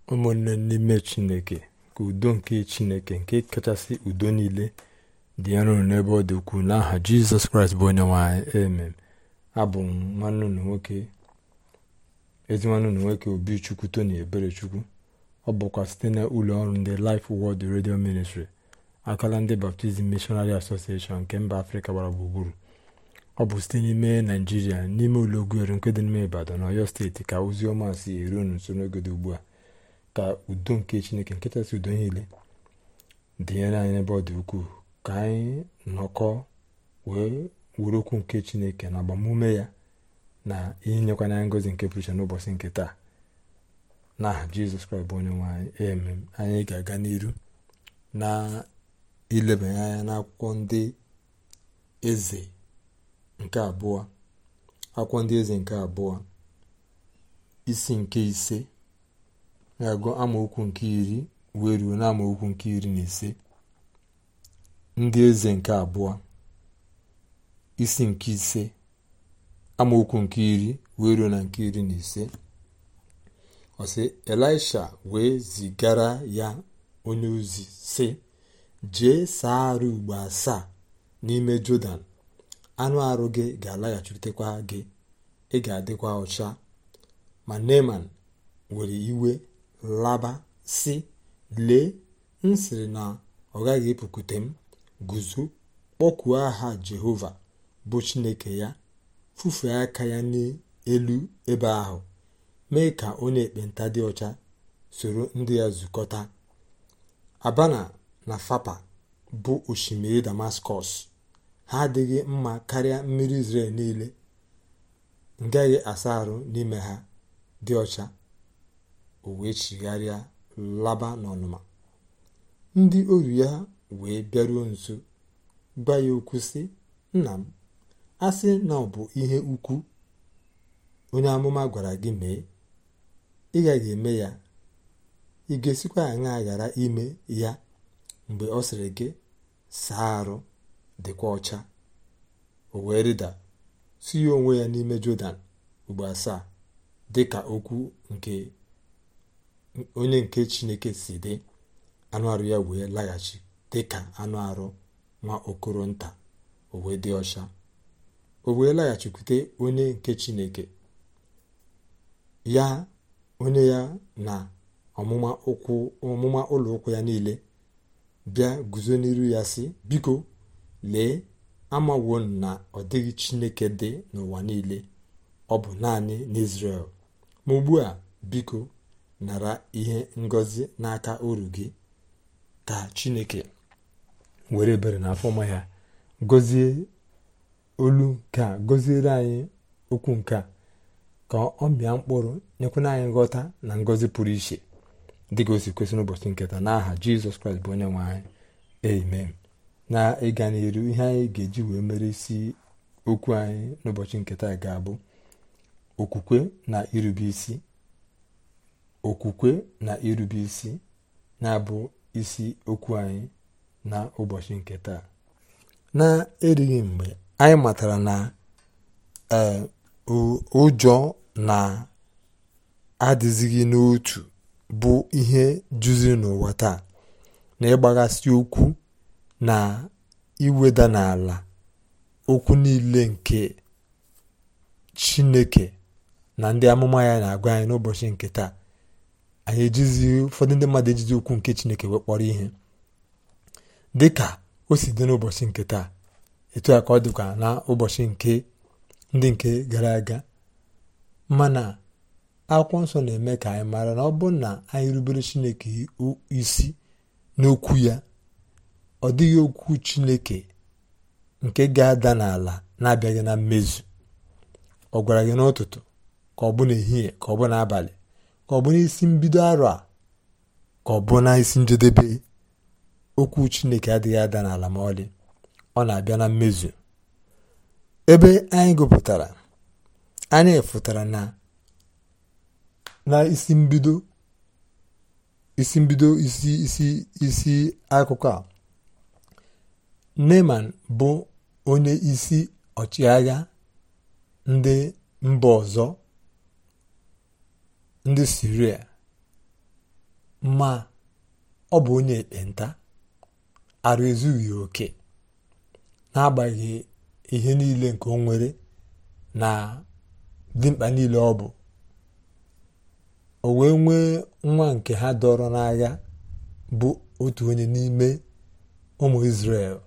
ụmụnne n'ime Chineke, ka udo nke Chineke nke kachasị udo niile dị nro n'ebe ọ dị ukwuu n'aha Jizọs Kraịst bụ onye nwe anyị. Amen. Abụ m ezi nwanne unu nwoke Obichukwu Tony Eberechukwu. Ọ bụkwa site na ụlọ ọrụ ndị Life Word Radio Ministry, akala ndị Baptist Missionary Association nke mba Afrịka gbara gburugburu. Ọ bụ site n'ime Naijiria, n'ime ụlọ Oguere nke dị n'ime Ibadan na Ọyọ steeti, ka ozi ọma si eru unu nso n'oge dị ugbu a. Ka udo nke Chineke nke kachasị udo niile dịnyere anyị n'ebe ọ dị ukwuu, ka anyị nọkọ wee were okwu nke Chineke na agbamume ya na ihe nyekwana anyị ngọzi nke pụrụ iche n'ụbọchị nke taa, n'aha Jizọs Kraịst bụ onye nwe anyị. Amen. Anyị ga-aga n'iru na ilebanye anya n'akwụkwọ ndị eze nke abụọ, akwụkwọ ndị eze nke abụọ isi nke 5 na-agụ amaokwu nke 10 wee ruo na amaokwu nke 15. Ndị eze nke abụọ isi nke 5 amaokwu nke 10 wee ruo na nke 15. Ọ sị, Elisha wee zigara ya onye ozi sị, jee saa arụ ugbo 7 n'ime Jọdan, anụ arụ gị ga-alaghachitekwa gị, ị ga-adịkwa ọcha. Ma Neeman were iwe laba sị, lee, m sịrị na ọ gaghị epukute m. Guzo, kpọkuo aha Jehova bụ Chineke ya, fufee aka ya n'elu ebe ahụ, mee ka onye ekpenta dị ọcha soro ndị ya zukọta. Abana na Fapa bụ osimiri Damaskọs, ha adịghị mma karịa mmiri Izrel niile. M gaghị asa arụ n'ime ha, dị ọcha. O wee chigharịa laba n'ọnụma. Ndị oru ya wee bịaruo nso, gwa ya okwu sị, nna m, a sị na ọ bụ ihe ukwu onye amụma gwara gị mee, ị gaghị eme ya. Ị ga-esikwa aṅa ghara ime ya mgbe ọ sịrị gị saa arụ dịkwa ọcha? O wee rịda tinye onwe ya n'ime Jọdan ugbo 7 dịka okwu nke onye nke Chineke si dị. Anụ arụ ya wee laghachi dịka anụ arụ nwa okoro nta, o wee dị ọcha. O wee laghachikwute onye nke Chineke ya, onye ya na ọmụma ụlọ ụkwụ ya niile bịa guzo n'iru ya sị, biko lee, amawo na ọ dịghị Chineke dị n'ụwa niile, ọ bụ naanị n'Izrel. Ma ugbu a, biko nara ihe ngọzi n'aka oru gị. Ka Chineke were ebere na afọma ya gọzie olu nke a, gọziere anyị okwu nke a, ka ọ mịa mkpụrụ, nyekwana anyị nghọta na ngọzi pụrụ iche dịka o si kwesị n'ụbọchị nketa, n'aha Jizọs Kraịst bụ onye nwe anyị. Amen. Na ịga n'iru, ihe anyị ga-eji wee mere isi okwu anyị n'ụbọchị nketa ga-abụ okwukwe na irube isi. Okwukwe na irube isi na-abụ isi okwu anyị na ụbọchị nketa. Na-erighị mgbe anyị matara na ụjọ na adịzighị n'otu bụ ihe juziri n'ụwa taa, na ịgbaghasị okwu na iweda n'ala okwu niile nke Chineke na ndị amụma ya na-agwa anyị n'ụbọchị nke taa. Anyị ejizi, ụfọdụ ndị mmadụ ejizi okwu nke Chineke wee kpọrọ ihe dịka o si dị n'ụbọchị nke taa. Etu a ka ọ dịkwa na ụbọchị nke ndị nke gara aga. Mana akwụkwọ nsọ na-eme ka anyị mara na ọ bụ na anyị rubere Chineke isi n'okwu ya, ọ dịghị okwu Chineke nke ga-ada n'ala na-abịaghị na mmezu. Ọ gwara gị n'ụtụtụ, ka ọ bụ n'ehihie, ka ọ bụ n'abalị, ka ọ bụ n'isi mbido arọ a, ka ọ bụ na isi njedebe, okwu Chineke adịghị ada n'ala ma ọlị. Ọ na-abịa na mmezu. Ebe anyị gụpụtara, anyị fụtara na isi akụkọ a, Neeman bụ onye isi ọchịagha ndị mba ọzọ, ndị Siria, ma ọ bụ onye ekpenta, arụ ezughị oke, n'agbanyeghị ihe niile nke o nwere na dimkpa niile ọ bụ. O wee nwee nwa nke ha dọrọ n'agha bụ otu onye n'ime ụmụ Izrel.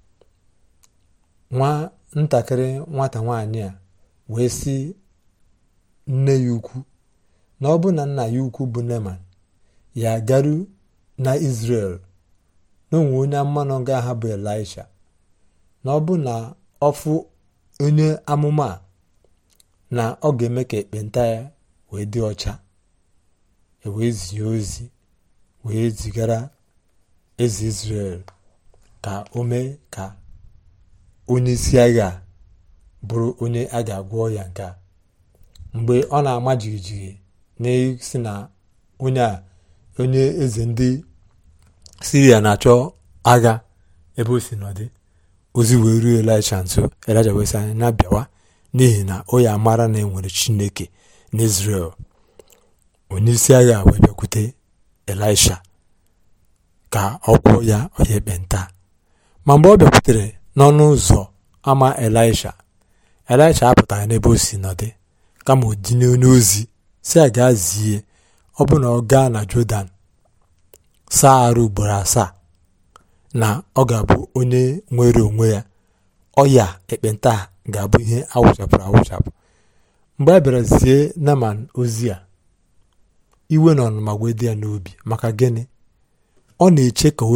Ntakịrị nwata nwaanyị a wee sị nne ya ukwu na ọ bụ na nna ya ukwu bụ Neman ya garu na Izrel na onwe onye mmanụ ga aha bụ Elisha, na ọ bụ na ọfụ onye amụma na ọ ga-eme ka ekpenta ya wee dị ọcha, wee zie ozi wee zigara eze Izrel ka o mee ka onye isi agha bụrụ onye a ga-agwọ ya nke a. Mgbe ọ na-ama jigijigi n'isi na onye eze ndị Siria na-achọ agha ebe o si nọdị, ozi wee ruo Elisha nso. Elisha wee sị, na bịawa, n'ihi na o ya amara na enwere Chineke n'Izrel. Onye isi agha wee bịakwute Elisha ka ọ gwọọ ya ọya ekpenta. Ma mgbe ọ bịakwutere n'ọnụ ụzọ ama Elisha apụtaghị n'ebe o si nọdị, kama o dinye onye ozi si a gaa zie ọ bụ na ọ gaa na Jọdan saa arụ ugboro 7 na ọ ga-abụ onye nwere onwe ya, ọya ekpenta ga-abụ ihe awụchapụrụ awụchapụ. Mgbe a bịara zie Neman ozi a, iwe na ọnụma wee dị ya n'obi. Maka gịnị? Ọ na-eche ka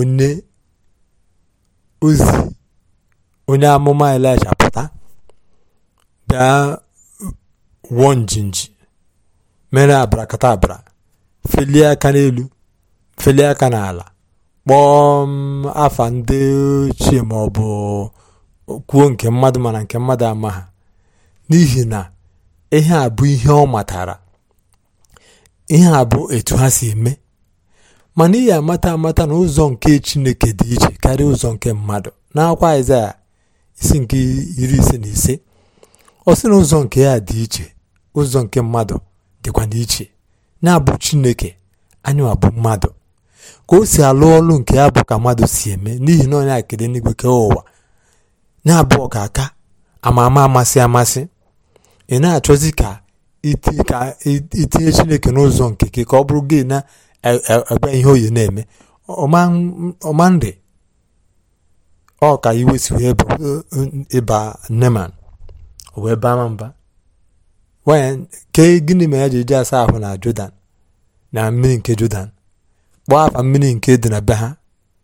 onye amụma Elisha pụta bịa wụọ njinji, mere abrakadabra, felie aka n'elu, felie aka n'ala, kpọọ afa ndị ochie ma ọ bụ kwuo nke mmadụ mana nke mmadụ ama ha, n'ihi na ihe a bụ ihe ọ matara, ihe a bụ etu ha si eme. Mana ihe amata na ụzọ nke Chineke dị iche karịa ụzọ nke mmadụ. N'akwụkwọ Aịzaya isi nke 55, ọ sị na ụzọ nke ya dị iche, ụzọ nke mmadụ dịkwa n'iche. Na-abụ Chineke, anyị abụ mmadụ, ka o si alụ ọlụ nke ya bụ ka mmadụ si eme, n'ihi na onye akede n'igwe kee ụwa. Na-abụ ọkaka ama amasị, ị na-achọzi ka itinye Chineke n'ụzọ nke gị, ka ọ bụrụ gị na-agba ihe oyi na-eme ọma nri. Ọ ka iwe si wee ịba Neman, o wee baa mba. Ke gịnị ma ya ji eji asa ahụ na Jọdan, na mmiri nke Jọdan, kpọọ afa mmiri nke dị na be ha,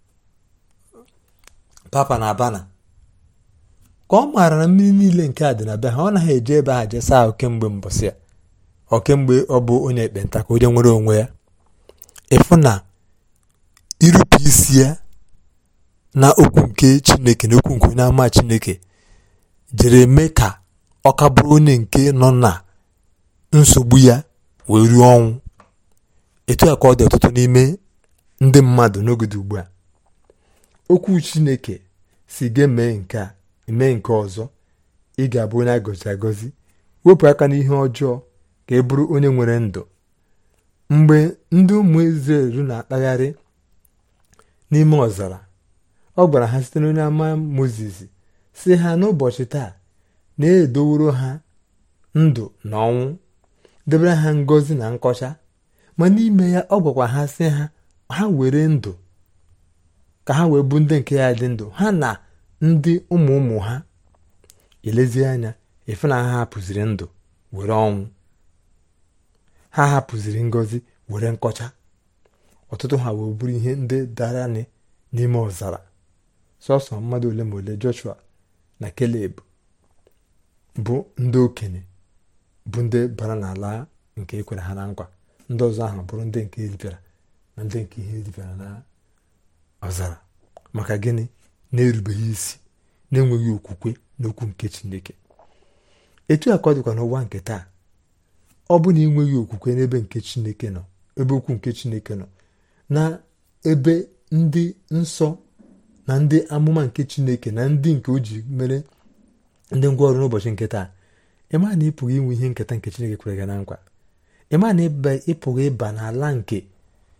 papa na abana, ka ọ maara na mmiri niile nke a dị na be ha. Ọ naghị eje ebe ha je saa ahụ kemgbe mbọsị ya, kemgbe ọ bụ onye ekpenta, ka o je nwere onwe ya. Ịfụ na irupụ isi ya na okwu nke Chineke na okwu nke onye ama Chineke jere mee ka ọ ka bụrụ onye nke nọ na nsogbu ya wee ruo ọnwụ. Etu a ka ọ dị ọtụtụ n'ime ndị mmadụ n'oge ugbu a. Okwu Chineke si gị mee nke a, mee nke ọzọ, ị ga-abụ onye agọzi agọzi. Wepụ aka n'ihe ọjọọ ka ị bụrụ onye nwere ndụ. Mgbe ndị ụmụ Izrel na-akpagharị n'ime ọzara, ọ gwara ha site n'onye ama Mozis si ha n'ụbọchị taa na-edoworo ha ndụ na ọnwụ, debere ha ngọzi na nkọcha. Ma n'ime ya ọ gwakwa ha sị ha were ndụ ka ha wee bụ ndị nke ya dị ndụ, ha na ndị ụmụ ha. Elezie anya efu na ha hapụziri ndụ were ọnwụ, ha hapụziri ngọzi were nkọcha. Ọtụtụ ha wee bụrụ ihe ndị dara n'ime ọzara. Sọsọ mmadụ ole ma ole, Joshua na Keleb, bụ ndị okenye, bụ ndị bara n'ala nke ekwere ha na nkwa. Ndị ọzọ ahụ bụrụ ndị nke eripịara na ndị nke ihe eripịara na ọzara. Maka gịnị? Na-erubeghị isi, na-enweghị okwukwe n'okwu nke Chineke. Etu a ka ọ dịkwa n'ụwa nke taa. Ọ bụ na ị nweghị okwukwe n'ebe nke Chineke nọ, ebe okwu nke Chineke nọ, na ebe ndị nsọ na ndị amụma nke Chineke na ndị nke o ji mere ndị ngwa ọrụ n'ụbọchị nke taa, ịma na ịpụghị inwe ihe nketa nke Chineke kwere gị na nkwa. Ịma na ịpụghị ịba n'ala nke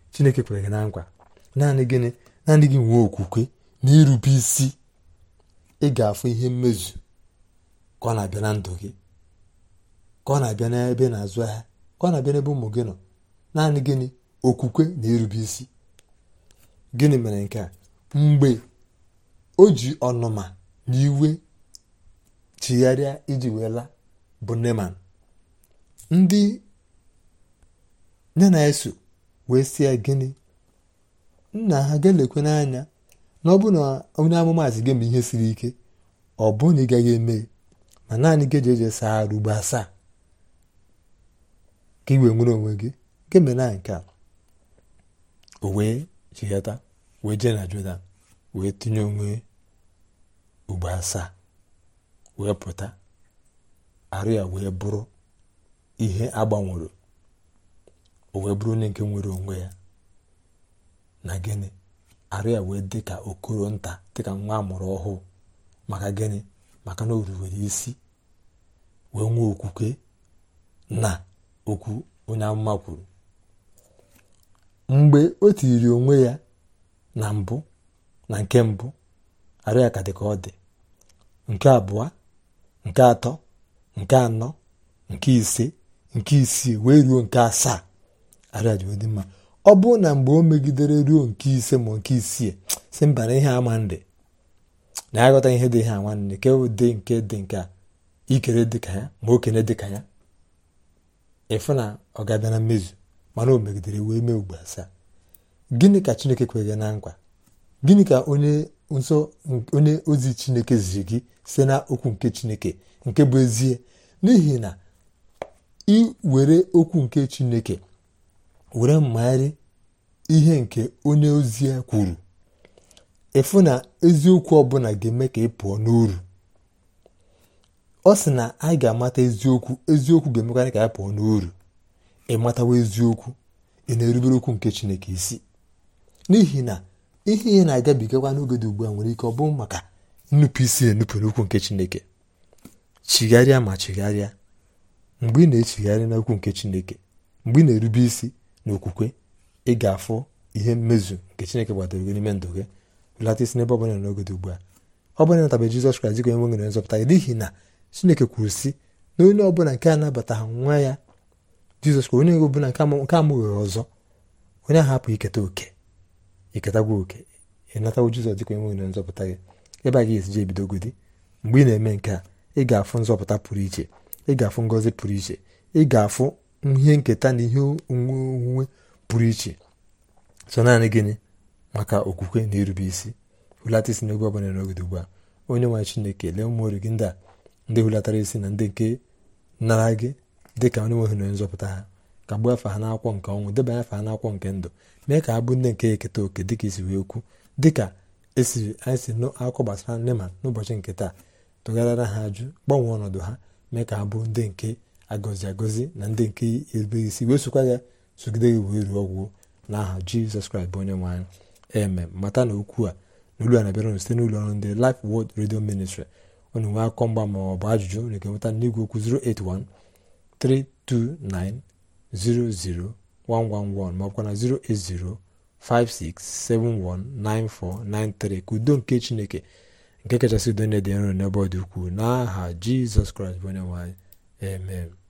Chineke kwere gị na nkwa. Naanị gịnị? Naanị gị nwee okwukwe na irube isi, ị ga-afụ ihe mmezu ka ọ na-abịa na ndụ gị, ka ọ na-abịa n'ebe na-azụ ahịa, ka ọ na-abịa n'ebe ụmụ gị nọ. Naanị gịnị? Okwukwe na irube isi. Gịnị mere nke a? Mgbe o ji ọnụma na iwe chigharịa iji wee laa bụ Neman, ndị ya na-eso wee sị ya, gịnị? Nna ha ga-elekwe n'anya na ọ bụ na onye amụmasị gị ma ihe siri ike, ọ bụ na ị gaghị eme, ma naanị gị eje saa arụ ugbo 7 ka i wee nwere onwe gị. Kemgbe na nke a, o wee chighata wee jee na Jọdan wee tinye onwe ugbo 7 wee pụta. Arụ ya wee bụrụ ihe agbanwere. O wee bụrụ onye nke nwere onwe ya na gịnị? Arụ ya wee dị ka okoro nta, dị ka nwa amụrụ ọhụụ. Maka gịnị? Maka na o ruwere isi wee nwee okwukwe na okwu onye amụma kwuru. Mgbe o tiri onwe ya na mbụ, na nke mbụ, arụ ya ka dị ka ọ dị. Nke abụọ, nke atọ, nke anọ, nke ise, nke isii, wee ruo nke 7. Arụ ya ji dị mma. Ọ bụrụ na mgbe o megidere ruo nke ise ma nke isii, si mba na ihe ama ndị na aghọta ihe dị ihe a nwanne, ke ụdị nke dị nke a ikere dịka ya ma okene dịka ya, ịfụ na ọ ga-abịa na mmezu. Mana o megidere wee mee ugbo 7. Gịnị ka Chineke kwere na nkwa? Gịnị ka onye ozi Chineke ziri gị site na okwu nke Chineke nke bụ ezie? N'ihi na ị were okwu nke Chineke were mmagharị ihe nke onye ozi ya kwuru, ịfụ na eziokwu ọbụla ga-eme ka ị pụọ n'uru. Ọ sị na anyị ga-amata eziokwu, eziokwu ga-emekwa ka anyị pụọ n'uru. Ị matawa eziokwu, ị na-erubere okwu nke Chineke isi. N'ihi na ihe na-agabigakwa n'oge dị ugbu a nwere ike ọ bụ maka nnupụ isi enupụ n'okwu nke Chineke. Chigharịa ma chigharịa. Mgbe ị na-echigharị n'okwu nke Chineke, mgbe ị na-erube isi n'okwukwe, ị ga-afụ ihe mmezu nke Chineke gbadoro gị n'ime ndụ gị. Hụlata isi n'ebe ọbụla n'oge dị ugbu a. Ọ bụla natabe Jizọs Kraịst dịka onye nwe na nzọpụta gị. N'ihi na Chineke kwuru sị na onye ọbụla nke anabataghị nwa ya Jizọs Kraịst, onye ọbụla nke amụghị ọzọ, onye ahụ hapụ iketa oke. Iketagwa oke, ịnatawo Jizọs dịka onye nwe na nzọpụta gị. Ebe a ga-esiji ebidogodi. Mgbe ị na-eme nke a, ị ga-afụ nzọpụta pụrụ iche, ị ga-afụ ngọzi pụrụ iche, ị ga-afụ ihe nketa na ihe onwunwe pụrụ iche. So naanị gịnị? Maka okwukwe na irube isi. Hụlata isi n'oge ọbụla n'oge ugbu a. Onye nwe Chineke, lee ụmụ ọrụ gị ndị a, ndị hulatara isi na ndị nke nara gị dịka onye nwe ha na nzọpụta ha. Ka gbuo afa ha n'akwụkwọ nke ọnwụ, debanye afa ha n'akwụkwọ nke ndụ. Mee ka ha bụ ndị nke eketa oke dịka isi wee okwu, dịka anyị si n'akụkọ gbasara Neman n'ụbọchị nke taa. Tụgharịara ha ajụ, gbanwee ọnọdụ ha, mee ka ha bụ ndị nke agọzi agọzi na ndị nke erubeghị isi, wee sokwa ya sogide gị wee ruo ọgwụgwụ n'aha Jizọs Kraịst bụ onye nwe anyị. Amen. Mata na okwu a n'olu a na-abịara site n'ụlọ ọrụ ndị Life Word Radio Ministry. Unu nwee akọ mgba ma ọ bụ ajụjụ, unu ga-enweta n'igwe okwu 08132900111 ma ọ bụkwa na 08056719493. Ka udo nke Chineke nke kachasị udo na-ede nro n'ebe ọ dị ukwuu n'aha Jizọs Kraịst bụ onye nwe anyị. Amen.